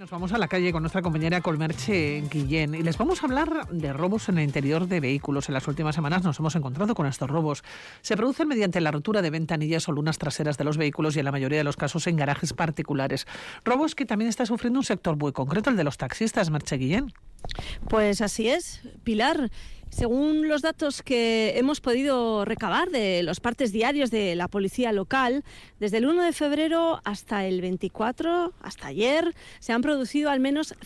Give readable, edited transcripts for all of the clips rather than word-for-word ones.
Nos vamos a la calle con nuestra compañera Colmerche Guillén y les vamos a hablar de robos en el interior de vehículos. En las últimas semanas nos hemos encontrado con estos robos. Se producen mediante la rotura de ventanillas o lunas traseras de los vehículos y en la mayoría de los casos en garajes particulares. Robos que también está sufriendo un sector muy concreto, el de los taxistas, Merche Guillén. Pues así es, Pilar. Según los datos que hemos podido recabar de los partes diarios de la policía local, desde el 1 de febrero hasta el 24, hasta ayer, se han producido al menos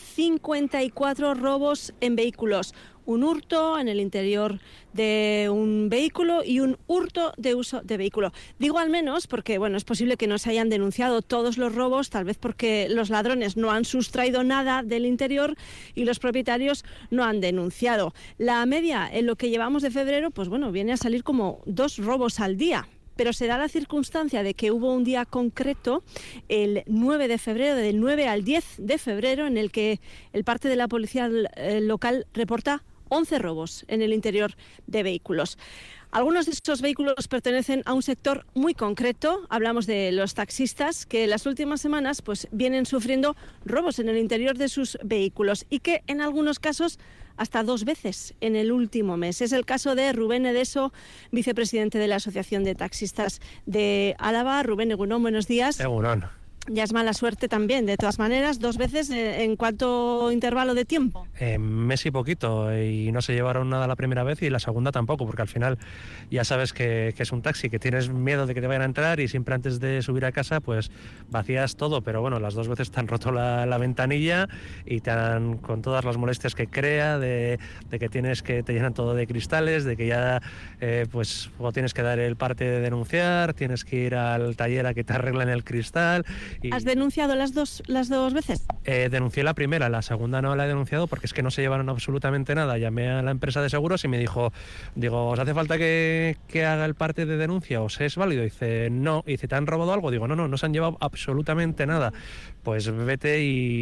54 robos en vehículos. Un hurto en el interior de un vehículo y un hurto de uso de vehículo. Digo al menos porque, bueno, es posible que no se hayan denunciado todos los robos, tal vez porque los ladrones no han sustraído nada del interior y los propietarios no han denunciado. La media en lo que llevamos de febrero, pues bueno, viene a salir como 2 robos al día. Pero se da la circunstancia de que hubo un día concreto, el 9 de febrero, del 9 al 10 de febrero, en el que el parte de la policía local reporta 11 robos en el interior de vehículos. Algunos de estos vehículos pertenecen a un sector muy concreto. Hablamos de los taxistas que las últimas semanas pues vienen sufriendo robos en el interior de sus vehículos y que en algunos casos hasta 2 veces en el último mes. Es el caso de Rubén Edeso, vicepresidente de la Asociación de Taxistas de Álava. Rubén, egunon, buenos días. Egunon. Ya es mala suerte también, de todas maneras, 2 veces, ¿en cuánto intervalo de tiempo? Mes y poquito, y no se llevaron nada la primera vez y la segunda tampoco, porque al final ya sabes que es un taxi, que tienes miedo de que te vayan a entrar y siempre antes de subir a casa pues vacías todo, pero bueno, las 2 veces te han roto la ventanilla y te han, con todas las molestias que crea, de que te llenan todo de cristales, de que ya pues o tienes que dar el parte de denunciar, tienes que ir al taller a que te arreglen el cristal. ¿Has denunciado las dos veces? Denuncié la primera, la segunda no la he denunciado porque es que no se llevaron absolutamente nada. Llamé a la empresa de seguros y me digo, ¿os hace falta que haga el parte de denuncia? ¿Os es válido? Dice, no. Y dice, ¿te han robado algo? Digo, no se han llevado absolutamente nada. Pues vete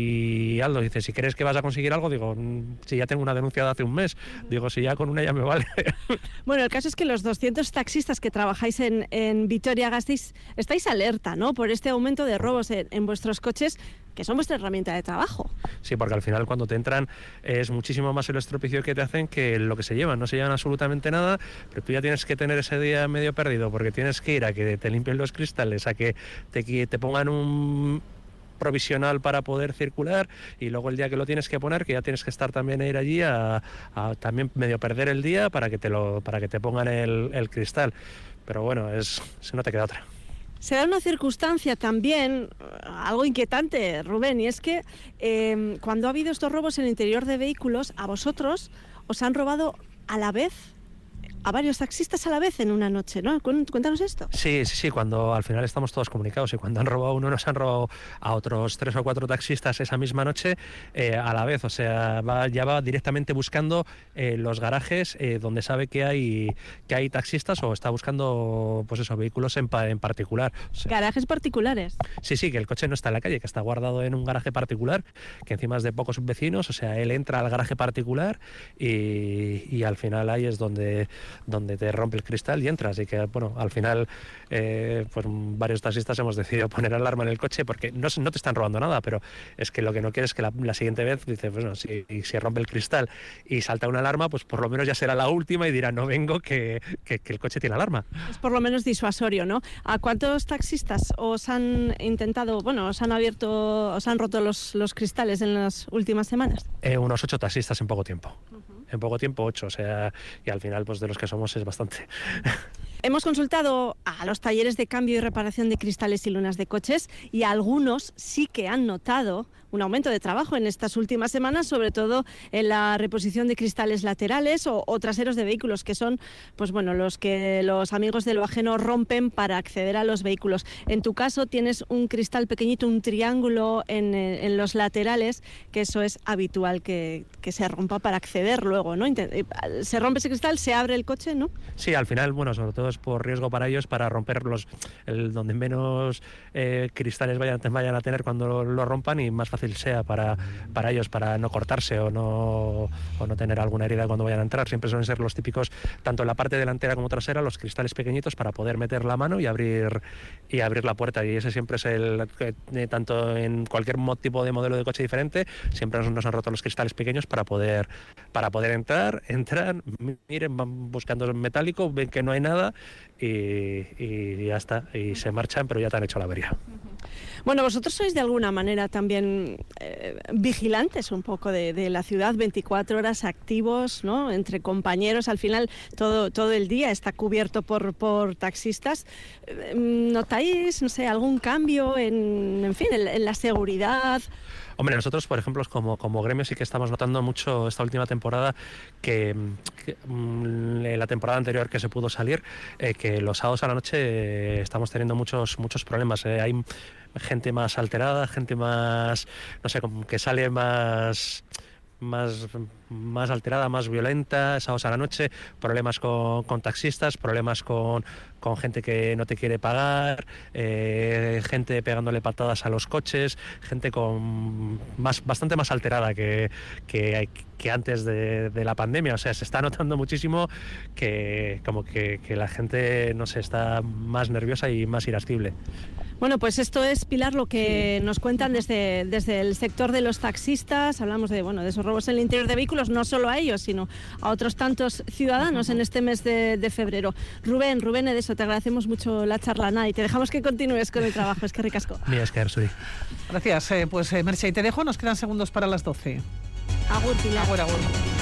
y hazlo. Dice, si crees que vas a conseguir algo, digo, si ya tengo una denuncia de hace un mes, digo, si ya con una ya me vale. Bueno, el caso es que los 200 taxistas que trabajáis en Vitoria-Gasteiz estáis alerta, ¿no?, por este aumento de robos en vuestros coches, que son vuestra herramienta de trabajo. Sí, porque al final cuando te entran es muchísimo más el estropicio que te hacen que lo que se llevan. No se llevan absolutamente nada, pero tú ya tienes que tener ese día medio perdido porque tienes que ir a que te limpien los cristales, a que te pongan un provisional para poder circular y luego el día que lo tienes que poner, que ya tienes que estar también a ir allí a también medio perder el día para que te pongan el cristal. Pero bueno, no te queda otra. Se da una circunstancia también, algo inquietante, Rubén, y es que cuando ha habido estos robos en el interior de vehículos, a vosotros os han robado a la vez, a varios taxistas a la vez en una noche, ¿no? Cuéntanos esto. Sí, cuando al final estamos todos comunicados y cuando han robado a uno nos han robado a otros 3 o 4 taxistas esa misma noche a la vez, o sea, ya va directamente buscando los garajes donde sabe que hay taxistas o está buscando pues eso, vehículos en particular. O sea, ¿garajes particulares? Sí, que el coche no está en la calle, que está guardado en un garaje particular, que encima es de pocos vecinos, o sea, él entra al garaje particular y al final ahí es donde te rompe el cristal y entras. Y que, bueno, al final pues varios taxistas hemos decidido poner alarma en el coche porque no te están robando nada, pero es que lo que no quieres es que la siguiente vez dice, pues no, si rompe el cristal y salta una alarma, pues por lo menos ya será la última y dirá, no vengo, que el coche tiene alarma. Es por lo menos disuasorio, ¿no? ¿A cuántos taxistas os han roto los cristales en las últimas semanas? Unos 8 taxistas en poco tiempo. En poco tiempo 8, o sea, y al final pues de los que somos es bastante. Hemos consultado a los talleres de cambio y reparación de cristales y lunas de coches y algunos sí que han notado un aumento de trabajo en estas últimas semanas, sobre todo en la reposición de cristales laterales o traseros de vehículos, que son pues bueno, los que los amigos de lo ajeno rompen para acceder a los vehículos. En tu caso tienes un cristal pequeñito, un triángulo en los laterales, que eso es habitual que se rompa para acceder luego, ¿no? Se rompe ese cristal, se abre el coche, ¿no? Sí, al final, bueno, sobre todo ellos, por riesgo para ellos, para romper donde menos cristales vayan a tener cuando lo rompan, y más fácil sea para ellos, para no cortarse o no tener alguna herida cuando vayan a entrar. Siempre suelen ser los típicos, tanto en la parte delantera como trasera, los cristales pequeñitos para poder meter la mano y abrir la puerta, y ese siempre es tanto en cualquier tipo de modelo de coche diferente, siempre nos han roto los cristales pequeños para poder entrar, miren, van buscando metálico, ven que no hay nada y ya está, y se marchan, pero ya te han hecho la avería. Bueno, vosotros sois de alguna manera también vigilantes un poco de la ciudad, 24 horas activos, ¿no? Entre compañeros, al final todo el día está cubierto por taxistas. ¿Notáis, no sé, algún cambio en la seguridad? Hombre, nosotros, por ejemplo, como gremio sí que estamos notando mucho esta última temporada que la temporada anterior que se pudo salir, que los sábados a la noche estamos teniendo muchos problemas. Hay gente más alterada, gente más, no sé, que sale más alterada, más violenta, sábados a la noche, problemas con taxistas, problemas con gente que no te quiere pagar, gente pegándole patadas a los coches, gente bastante más alterada que antes de la pandemia. O sea, se está notando muchísimo que la gente, no sé, está más nerviosa y más irascible. Bueno, pues esto es, Pilar, lo que nos cuentan desde el sector de los taxistas. Hablamos de esos robos en el interior de vehículos, no solo a ellos, sino a otros tantos ciudadanos en este mes de febrero. Rubén Edeso, te agradecemos mucho la charla, y te dejamos que continúes con el trabajo. Es que ricasco. Mira, es que Arsuri. Gracias. Pues Merche, y te dejo, nos quedan segundos para las 12. Agur, Pilar. Agur.